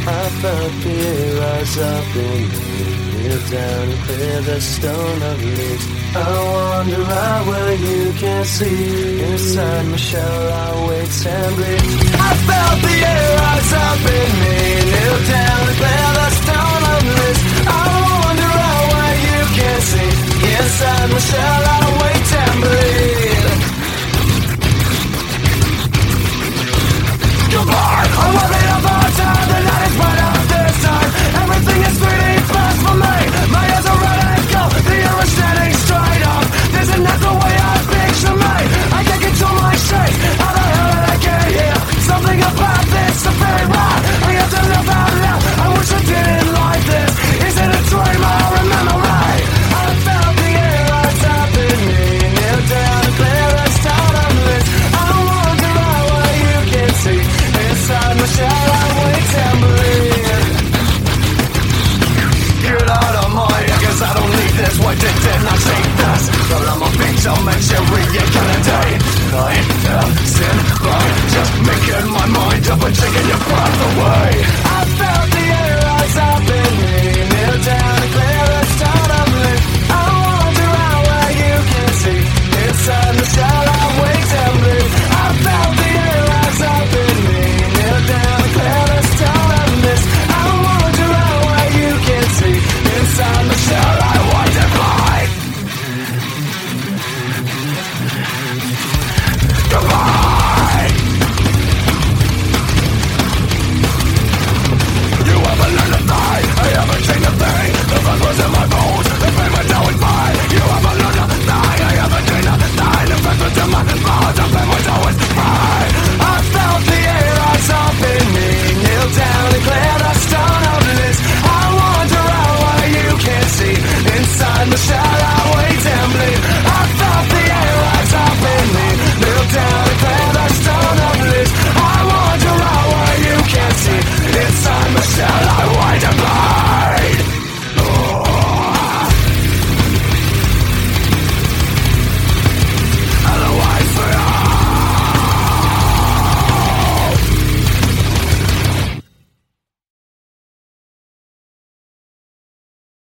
I felt the air rise up in me. Kneel down and clear the stone of leaves. I wander out where you can't see. Inside my shell I wait and bleed. I felt the air rise up